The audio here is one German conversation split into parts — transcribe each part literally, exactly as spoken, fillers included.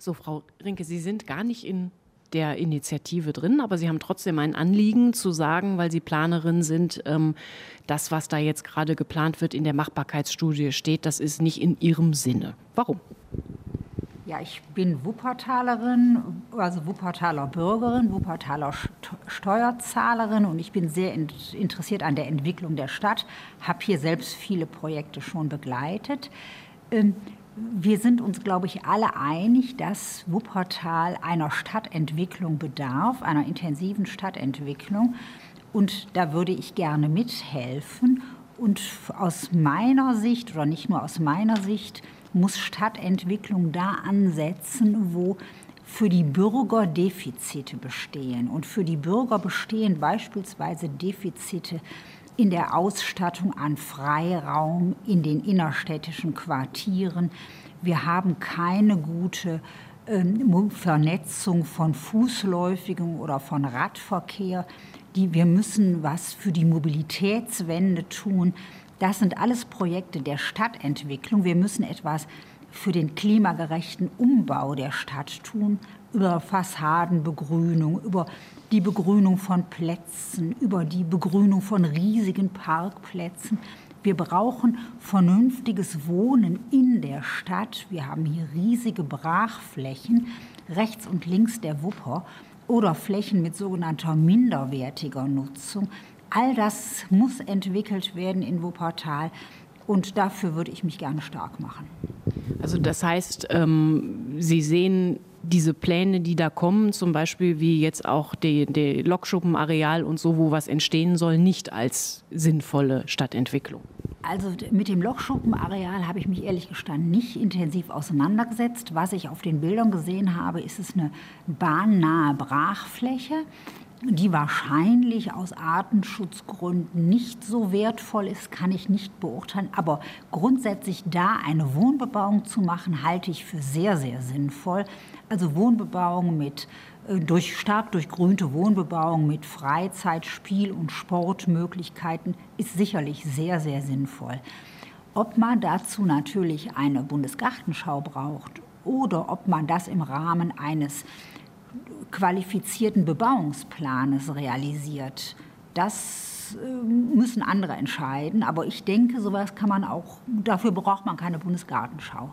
So, Frau Rinke, Sie sind gar nicht in der Initiative drin, aber Sie haben trotzdem ein Anliegen zu sagen, weil Sie Planerin sind, ähm, das, was da jetzt gerade geplant wird in der Machbarkeitsstudie steht, das ist nicht in Ihrem Sinne. Warum? Ja, ich bin Wuppertalerin, also Wuppertaler Bürgerin, Wuppertaler Steuerzahlerin und ich bin sehr interessiert an der Entwicklung der Stadt, habe hier selbst viele Projekte schon begleitet. Wir sind uns, glaube ich, alle einig, dass Wuppertal einer Stadtentwicklung bedarf, einer intensiven Stadtentwicklung. Und da würde ich gerne mithelfen. Und aus meiner Sicht, oder nicht nur aus meiner Sicht, muss Stadtentwicklung da ansetzen, wo für die Bürger Defizite bestehen. Und für die Bürger bestehen beispielsweise Defizite in der Ausstattung an Freiraum in den innerstädtischen Quartieren. Wir haben keine gute äh, Vernetzung von Fußläufigem oder von Radverkehr. Die, wir müssen was für die Mobilitätswende tun. Das sind alles Projekte der Stadtentwicklung. Wir müssen etwas für den klimagerechten Umbau der Stadt tun, über Fassadenbegrünung, über die Begrünung von Plätzen, über die Begrünung von riesigen Parkplätzen. Wir brauchen vernünftiges Wohnen in der Stadt. Wir haben hier riesige Brachflächen, rechts und links der Wupper, oder Flächen mit sogenannter minderwertiger Nutzung. All das muss entwickelt werden in Wuppertal und dafür würde ich mich gerne stark machen. Also das heißt, ähm, Sie sehen diese Pläne, die da kommen, zum Beispiel wie jetzt auch die, die Lokschuppenareal und so, wo was entstehen soll, nicht als sinnvolle Stadtentwicklung? Also mit dem Lokschuppenareal habe ich mich ehrlich gestanden nicht intensiv auseinandergesetzt. Was ich auf den Bildern gesehen habe, ist es eine bahnnahe Brachfläche, die wahrscheinlich aus Artenschutzgründen nicht so wertvoll ist, kann ich nicht beurteilen. Aber grundsätzlich da eine Wohnbebauung zu machen, halte ich für sehr, sehr sinnvoll. Also Wohnbebauung mit durch stark durchgrünte Wohnbebauung mit Freizeit-, Spiel- und Sportmöglichkeiten ist sicherlich sehr, sehr sinnvoll. Ob man dazu natürlich eine Bundesgartenschau braucht oder ob man das im Rahmen eines qualifizierten Bebauungsplanes realisiert, das müssen andere entscheiden. Aber ich denke, sowas kann man auch, dafür braucht man keine Bundesgartenschau.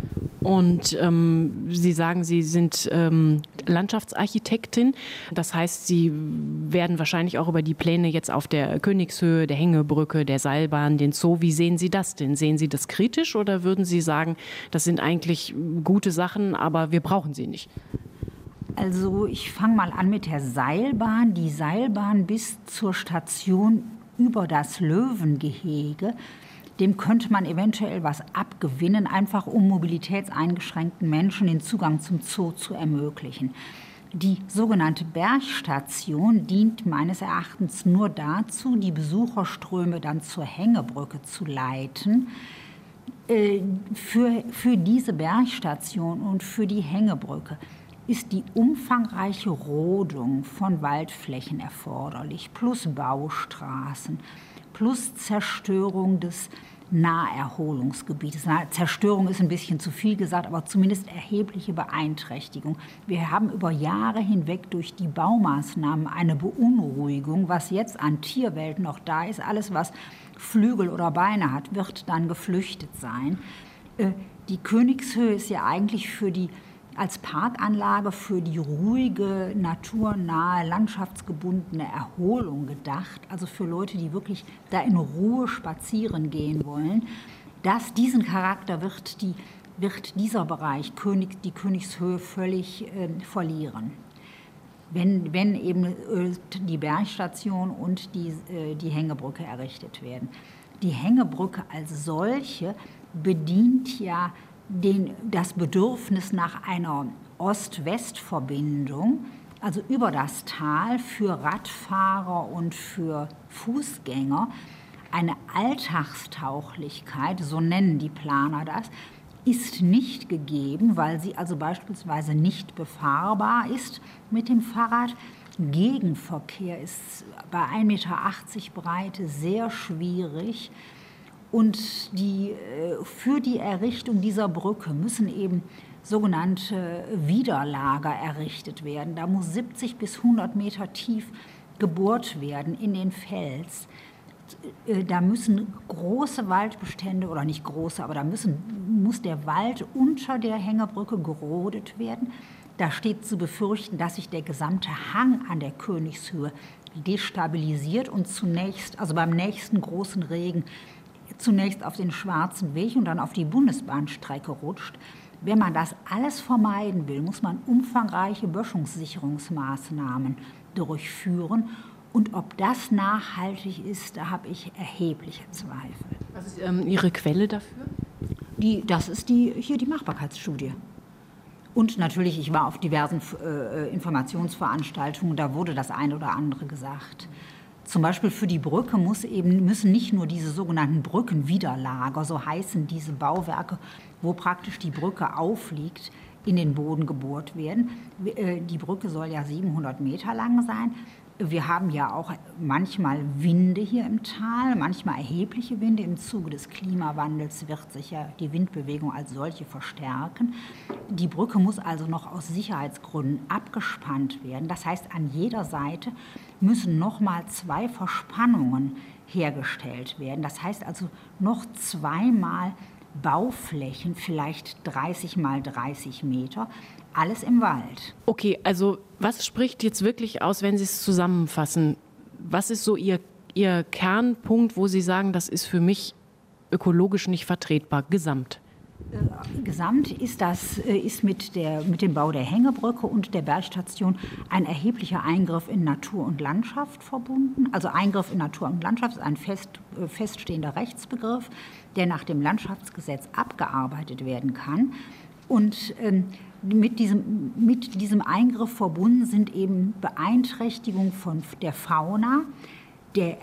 Und ähm, Sie sagen, Sie sind ähm, Landschaftsarchitektin. Das heißt, Sie werden wahrscheinlich auch über die Pläne jetzt auf der Königshöhe, der Hängebrücke, der Seilbahn, den Zoo. Wie sehen Sie das denn? Sehen Sie das kritisch oder würden Sie sagen, das sind eigentlich gute Sachen, aber wir brauchen sie nicht? Also ich fange mal an mit der Seilbahn. Die Seilbahn bis zur Station über das Löwengehege, dem könnte man eventuell was abgewinnen, einfach um mobilitätseingeschränkten Menschen den Zugang zum Zoo zu ermöglichen. Die sogenannte Bergstation dient meines Erachtens nur dazu, die Besucherströme dann zur Hängebrücke zu leiten. Für, für diese Bergstation und für die Hängebrücke ist die umfangreiche Rodung von Waldflächen erforderlich, plus Baustraßen, plus Zerstörung des Naherholungsgebietes. Zerstörung ist ein bisschen zu viel gesagt, aber zumindest erhebliche Beeinträchtigung. Wir haben über Jahre hinweg durch die Baumaßnahmen eine Beunruhigung, was jetzt an Tierwelt noch da ist. Alles, was Flügel oder Beine hat, wird dann geflüchtet sein. Die Königshöhe ist ja eigentlich für die als Parkanlage für die ruhige, naturnahe, landschaftsgebundene Erholung gedacht, also für Leute, die wirklich da in Ruhe spazieren gehen wollen. Das, diesen Charakter wird, die, wird dieser Bereich, König, die Königshöhe, völlig äh, verlieren. Wenn, wenn eben äh, die Bergstation und die, äh, die Hängebrücke errichtet werden. Die Hängebrücke als solche bedient ja Den, das Bedürfnis nach einer Ost-West-Verbindung, also über das Tal für Radfahrer und für Fußgänger, eine Alltagstauglichkeit, so nennen die Planer das, ist nicht gegeben, weil sie also beispielsweise nicht befahrbar ist mit dem Fahrrad. Gegenverkehr ist bei ein Meter achtzig Breite sehr schwierig. Und die, für die Errichtung dieser Brücke müssen eben sogenannte Widerlager errichtet werden. Da muss siebzig bis hundert Meter tief gebohrt werden in den Fels. Da müssen große Waldbestände, oder nicht große, aber da müssen, muss der Wald unter der Hängebrücke gerodet werden. Da steht zu befürchten, dass sich der gesamte Hang an der Königshöhe destabilisiert und zunächst, also beim nächsten großen Regen, zunächst auf den Schwarzen Weg und dann auf die Bundesbahnstrecke rutscht. Wenn man das alles vermeiden will, muss man umfangreiche Böschungssicherungsmaßnahmen durchführen. Und ob das nachhaltig ist, da habe ich erhebliche Zweifel. Was ist ähm, Ihre Quelle dafür? Die, das ist die, hier die Machbarkeitsstudie. Und natürlich, ich war auf diversen äh, Informationsveranstaltungen, da wurde das eine oder andere gesagt. Zum Beispiel für die Brücke muss eben, müssen nicht nur diese sogenannten Brückenwiderlager, so heißen diese Bauwerke, wo praktisch die Brücke aufliegt, in den Boden gebohrt werden. Die Brücke soll ja siebenhundert Meter lang sein. Wir haben ja auch manchmal Winde hier im Tal, manchmal erhebliche Winde. Im Zuge des Klimawandels wird sich ja die Windbewegung als solche verstärken. Die Brücke muss also noch aus Sicherheitsgründen abgespannt werden. Das heißt, an jeder Seite müssen noch mal zwei Verspannungen hergestellt werden. Das heißt also noch zweimal Bauflächen, vielleicht dreißig mal dreißig Meter, alles im Wald. Okay, also was spricht jetzt wirklich aus, wenn Sie es zusammenfassen? Was ist so Ihr, Ihr Kernpunkt, wo Sie sagen, das ist für mich ökologisch nicht vertretbar, gesamt? Äh, gesamt ist das ist mit, der, mit dem Bau der Hängebrücke und der Bergstation ein erheblicher Eingriff in Natur und Landschaft verbunden. Also Eingriff in Natur und Landschaft ist ein fest, äh, feststehender Rechtsbegriff, der nach dem Landschaftsgesetz abgearbeitet werden kann. Und ähm, mit, diesem, mit diesem Eingriff verbunden sind eben Beeinträchtigung von der Fauna, der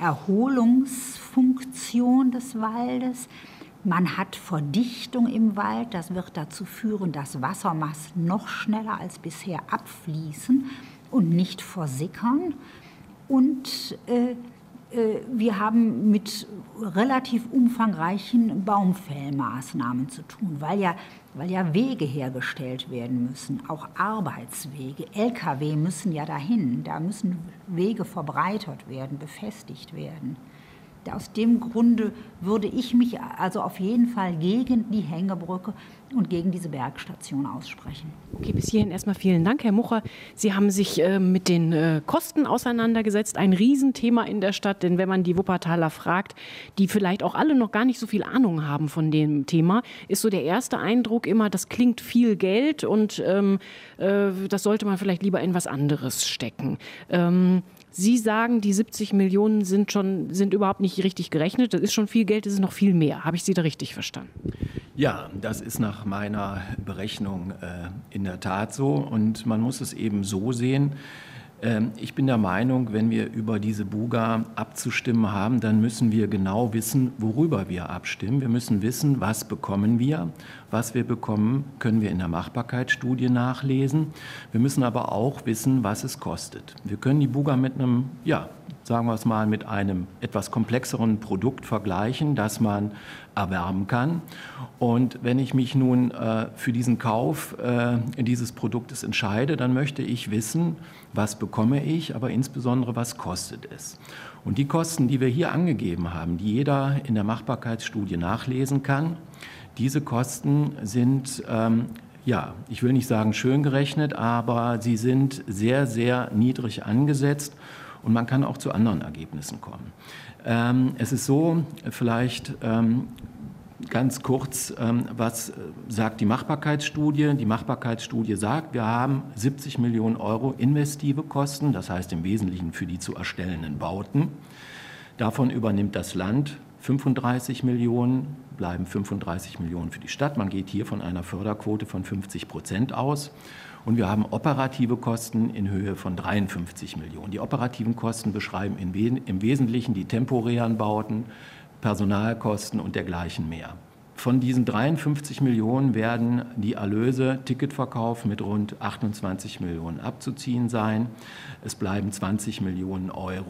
Erholungsfunktion des Waldes. Man hat Verdichtung im Wald, das wird dazu führen, dass Wassermassen noch schneller als bisher abfließen und nicht versickern. Und äh, äh, wir haben mit relativ umfangreichen Baumfällmaßnahmen zu tun, weil ja, weil ja Wege hergestellt werden müssen, auch Arbeitswege. L K W müssen ja dahin, da müssen Wege verbreitert werden, befestigt werden. Aus dem Grunde würde ich mich also auf jeden Fall gegen die Hängebrücke und gegen diese Bergstation aussprechen. Okay, bis hierhin erstmal vielen Dank, Herr Mucher. Sie haben sich äh, mit den äh, Kosten auseinandergesetzt. Ein Riesenthema in der Stadt, denn wenn man die Wuppertaler fragt, die vielleicht auch alle noch gar nicht so viel Ahnung haben von dem Thema, ist so der erste Eindruck immer, das klingt viel Geld und ähm, äh, das sollte man vielleicht lieber in was anderes stecken. Ähm, Sie sagen, die siebzig Millionen sind schon sind überhaupt nicht richtig gerechnet. Das ist schon viel Geld, das ist noch viel mehr. Habe ich Sie da richtig verstanden? Ja, das ist nach meiner Berechnung äh, in der Tat so. Und man muss es eben so sehen. Ähm, ich bin der Meinung, wenn wir über diese Buga abzustimmen haben, dann müssen wir genau wissen, worüber wir abstimmen. Wir müssen wissen, was bekommen wir. Was wir bekommen, können wir in der Machbarkeitsstudie nachlesen. Wir müssen aber auch wissen, was es kostet. Wir können die Buga mit einem, ja, sagen wir es mal, mit einem etwas komplexeren Produkt vergleichen, das man erwerben kann. Und wenn ich mich nun äh, für diesen Kauf äh, dieses Produktes entscheide, dann möchte ich wissen, was bekomme ich, aber insbesondere, was kostet es. Und die Kosten, die wir hier angegeben haben, die jeder in der Machbarkeitsstudie nachlesen kann, diese Kosten sind, ähm, ja, ich will nicht sagen schön gerechnet, aber sie sind sehr, sehr niedrig angesetzt und man kann auch zu anderen Ergebnissen kommen. Ähm, es ist so, vielleicht ähm, ganz kurz, ähm, was sagt die Machbarkeitsstudie? Die Machbarkeitsstudie sagt, wir haben siebzig Millionen Euro investive Kosten, das heißt im Wesentlichen für die zu erstellenden Bauten. Davon übernimmt das Land fünfunddreißig Millionen, bleiben fünfunddreißig Millionen für die Stadt. Man geht hier von einer Förderquote von fünfzig Prozent aus. Und wir haben operative Kosten in Höhe von dreiundfünfzig Millionen. Die operativen Kosten beschreiben im Wesentlichen die temporären Bauten, Personalkosten und dergleichen mehr. Von diesen dreiundfünfzig Millionen werden die Erlöse Ticketverkauf mit rund achtundzwanzig Millionen abzuziehen sein. Es bleiben zwanzig Millionen Euro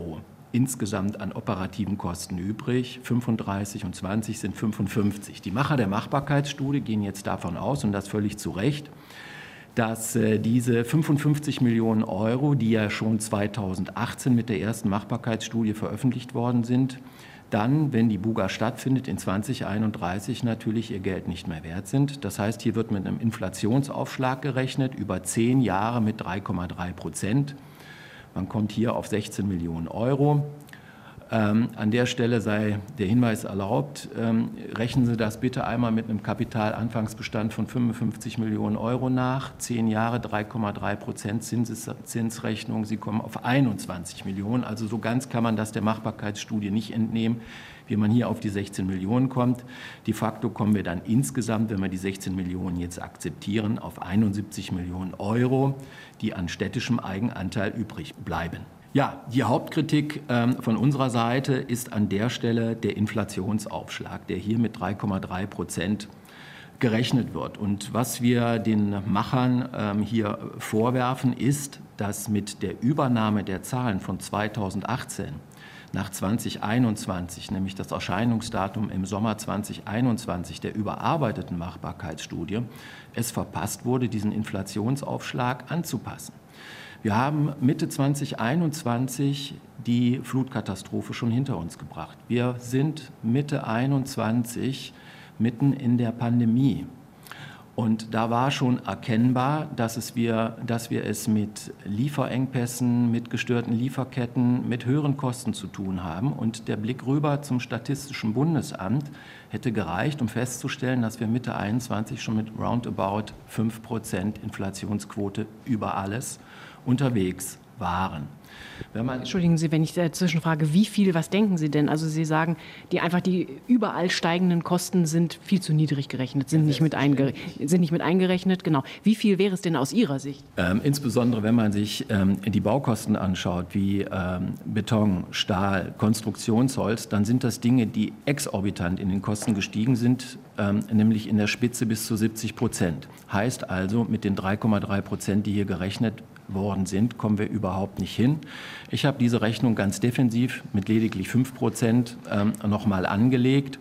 insgesamt an operativen Kosten übrig. fünfunddreißig und zwanzig sind fünfundfünfzig. Die Macher der Machbarkeitsstudie gehen jetzt davon aus, und das völlig zu Recht, dass äh, diese fünfundfünfzig Millionen Euro, die ja schon zweitausendachtzehn mit der ersten Machbarkeitsstudie veröffentlicht worden sind, dann, wenn die Buga stattfindet, in zweitausendeinunddreißig natürlich ihr Geld nicht mehr wert sind. Das heißt, hier wird mit einem Inflationsaufschlag gerechnet, über zehn Jahre mit drei Komma drei Prozent. Man kommt hier auf sechzehn Millionen Euro. Ähm, an der Stelle sei der Hinweis erlaubt, ähm, rechnen Sie das bitte einmal mit einem Kapitalanfangsbestand von fünfundfünfzig Millionen Euro nach. Zehn Jahre, drei Komma drei Prozent Zinsrechnung. Sie kommen auf einundzwanzig Millionen. Also so ganz kann man das der Machbarkeitsstudie nicht entnehmen, wie man hier auf die sechzehn Millionen kommt. De facto kommen wir dann insgesamt, wenn wir die sechzehn Millionen jetzt akzeptieren, auf einundsiebzig Millionen Euro, die an städtischem Eigenanteil übrig bleiben. Ja, die Hauptkritik ähm, von unserer Seite ist an der Stelle der Inflationsaufschlag, der hier mit drei Komma drei Prozent gerechnet wird. Und was wir den Machern ähm, hier vorwerfen, ist, dass mit der Übernahme der Zahlen von zweitausendachtzehn nach zweitausendeinundzwanzig, nämlich das Erscheinungsdatum im Sommer zweitausendeinundzwanzig der überarbeiteten Machbarkeitsstudie, es verpasst wurde, diesen Inflationsaufschlag anzupassen. Wir haben Mitte zweitausendeinundzwanzig die Flutkatastrophe schon hinter uns gebracht. Wir sind Mitte einundzwanzig mitten in der Pandemie. Und da war schon erkennbar, dass, es wir, dass wir es mit Lieferengpässen, mit gestörten Lieferketten, mit höheren Kosten zu tun haben. Und der Blick rüber zum Statistischen Bundesamt hätte gereicht, um festzustellen, dass wir Mitte einundzwanzig schon mit roundabout fünf Prozent Inflationsquote über alles unterwegs waren. Wenn man Entschuldigen Sie, wenn ich dazwischen frage, wie viel, was denken Sie denn? Also Sie sagen, die einfach die überall steigenden Kosten sind viel zu niedrig gerechnet, sind nicht mit, einge, sind nicht mit eingerechnet. Genau. Wie viel wäre es denn aus Ihrer Sicht? Ähm, insbesondere, wenn man sich ähm, die Baukosten anschaut, wie ähm, Beton, Stahl, Konstruktionsholz, dann sind das Dinge, die exorbitant in den Kosten gestiegen sind, ähm, nämlich in der Spitze bis zu siebzig Prozent. Heißt also, mit den drei Komma drei Prozent, die hier gerechnet worden sind, kommen wir überhaupt nicht hin. Ich habe diese Rechnung ganz defensiv mit lediglich fünf Prozent ähm, nochmal angelegt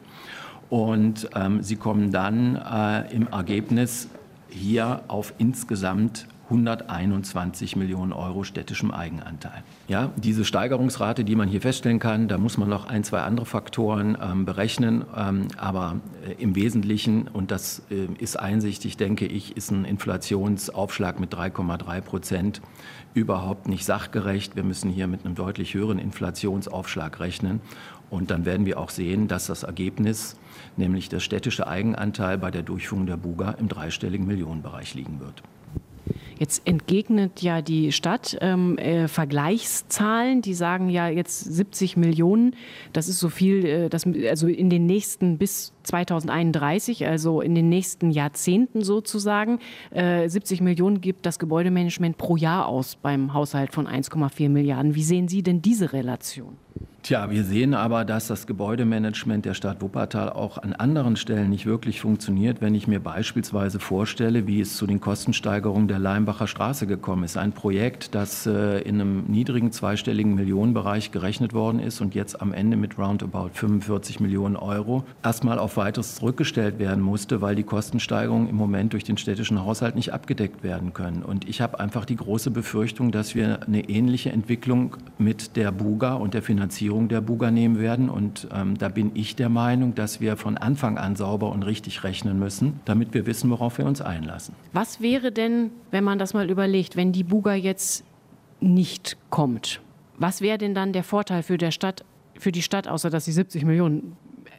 und ähm, sie kommen dann äh, im Ergebnis hier auf insgesamt hunderteinundzwanzig Millionen Euro städtischem Eigenanteil. Ja, diese Steigerungsrate, die man hier feststellen kann, da muss man noch ein, zwei andere Faktoren ähm, berechnen, ähm, aber äh, im Wesentlichen, und das äh, ist einsichtig, denke ich, ist ein Inflationsaufschlag mit drei Komma drei Prozent überhaupt nicht sachgerecht. Wir müssen hier mit einem deutlich höheren Inflationsaufschlag rechnen. Und dann werden wir auch sehen, dass das Ergebnis, nämlich der städtische Eigenanteil bei der Durchführung der Buga, im dreistelligen Millionenbereich liegen wird. Jetzt entgegnet ja die Stadt ähm, äh, Vergleichszahlen, die sagen ja jetzt siebzig Millionen, das ist so viel, äh, das, also in den nächsten bis zweitausendeinunddreißig, also in den nächsten Jahrzehnten sozusagen, äh, siebzig Millionen gibt das Gebäudemanagement pro Jahr aus beim Haushalt von eins Komma vier Milliarden. Wie sehen Sie denn diese Relation? Tja, wir sehen aber, dass das Gebäudemanagement der Stadt Wuppertal auch an anderen Stellen nicht wirklich funktioniert. Wenn ich mir beispielsweise vorstelle, wie es zu den Kostensteigerungen der Leimbacher Straße gekommen ist. Ein Projekt, das äh, in einem niedrigen zweistelligen Millionenbereich gerechnet worden ist und jetzt am Ende mit roundabout fünfundvierzig Millionen Euro erstmal auf weiteres zurückgestellt werden musste, weil die Kostensteigerungen im Moment durch den städtischen Haushalt nicht abgedeckt werden können. Und ich habe einfach die große Befürchtung, dass wir eine ähnliche Entwicklung mit der Buga und der Finanzierung der Buga nehmen werden. Und ähm, da bin ich der Meinung, dass wir von Anfang an sauber und richtig rechnen müssen, damit wir wissen, worauf wir uns einlassen. Was wäre denn, wenn man das mal überlegt, wenn die Buga jetzt nicht kommt? Was wäre denn dann der Vorteil für, der Stadt, für die Stadt, außer dass sie siebzig Millionen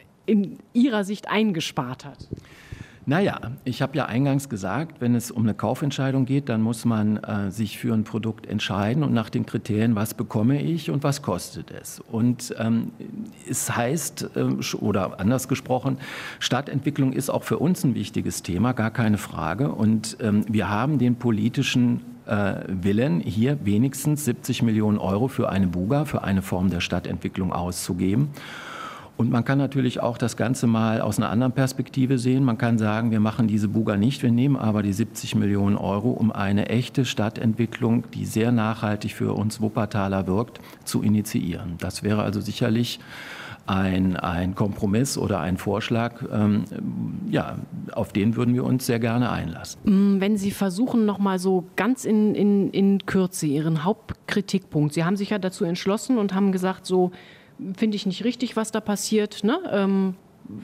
in ihrer Sicht eingespart hat? Naja, ich habe ja eingangs gesagt, wenn es um eine Kaufentscheidung geht, dann muss man äh, sich für ein Produkt entscheiden und nach den Kriterien, was bekomme ich und was kostet es. Und ähm, es heißt, äh, oder anders gesprochen, Stadtentwicklung ist auch für uns ein wichtiges Thema, gar keine Frage. Und ähm, wir haben den politischen äh, Willen, hier wenigstens siebzig Millionen Euro für eine Buga, für eine Form der Stadtentwicklung auszugeben. Und man kann natürlich auch das Ganze mal aus einer anderen Perspektive sehen. Man kann sagen, wir machen diese Buga nicht, wir nehmen aber die siebzig Millionen Euro, um eine echte Stadtentwicklung, die sehr nachhaltig für uns Wuppertaler wirkt, zu initiieren. Das wäre also sicherlich ein, ein Kompromiss oder ein Vorschlag, ähm, ja, auf den würden wir uns sehr gerne einlassen. Wenn Sie versuchen, noch mal so ganz in, in, in Kürze Ihren Hauptkritikpunkt. Sie haben sich ja dazu entschlossen und haben gesagt, so finde ich nicht richtig, was da passiert. Ne? Ähm,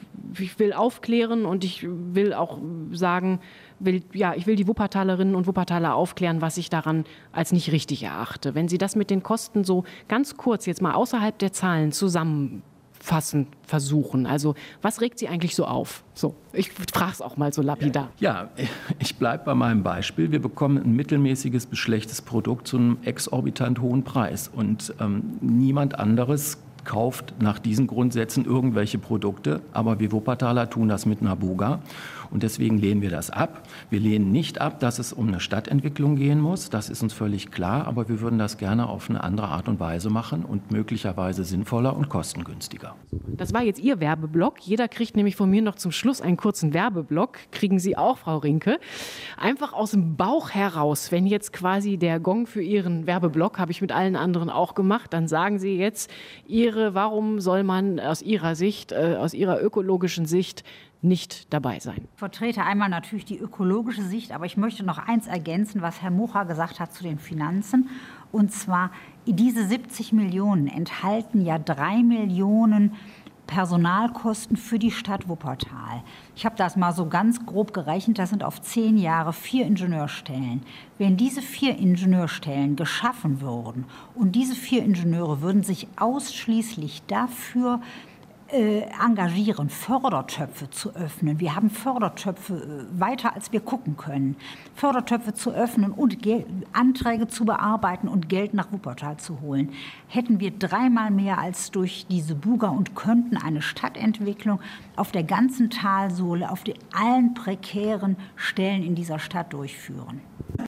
ich will aufklären und ich will auch sagen, will, ja, ich will die Wuppertalerinnen und Wuppertaler aufklären, was ich daran als nicht richtig erachte. Wenn Sie das mit den Kosten so ganz kurz jetzt mal außerhalb der Zahlen zusammenfassen versuchen, also was regt Sie eigentlich so auf? So, ich frage es auch mal so lapidar. Ja, ich bleibe bei meinem Beispiel. Wir bekommen ein mittelmäßiges bis schlechtes Produkt zu einem exorbitant hohen Preis und ähm, niemand anderes kauft nach diesen Grundsätzen irgendwelche Produkte, aber wir Wuppertaler tun das mit einer Buga und deswegen lehnen wir das ab. Wir lehnen nicht ab, dass es um eine Stadtentwicklung gehen muss, das ist uns völlig klar, aber wir würden das gerne auf eine andere Art und Weise machen und möglicherweise sinnvoller und kostengünstiger. Das war jetzt Ihr Werbeblock. Jeder kriegt nämlich von mir noch zum Schluss einen kurzen Werbeblock. Kriegen Sie auch, Frau Rinke. Einfach aus dem Bauch heraus, wenn jetzt quasi der Gong für Ihren Werbeblock, habe ich mit allen anderen auch gemacht, dann sagen Sie jetzt Ihre warum soll man aus Ihrer Sicht, äh, aus Ihrer ökologischen Sicht nicht dabei sein? Ich vertrete einmal natürlich die ökologische Sicht, aber ich möchte noch eins ergänzen, was Herr Mucha gesagt hat zu den Finanzen. Und zwar, diese siebzig Millionen enthalten ja drei Millionen Personalkosten für die Stadt Wuppertal. Ich habe das mal so ganz grob gerechnet, das sind auf zehn Jahre vier Ingenieurstellen. Wenn diese vier Ingenieurstellen geschaffen würden und diese vier Ingenieure würden sich ausschließlich dafür äh, engagieren, Fördertöpfe zu öffnen. Wir haben Fördertöpfe äh, weiter, als wir gucken können. Fördertöpfe zu öffnen und Gel- Anträge zu bearbeiten und Geld nach Wuppertal zu holen. Hätten wir dreimal mehr als durch diese Buga und könnten eine Stadtentwicklung auf der ganzen Talsohle, auf die, allen prekären Stellen in dieser Stadt durchführen.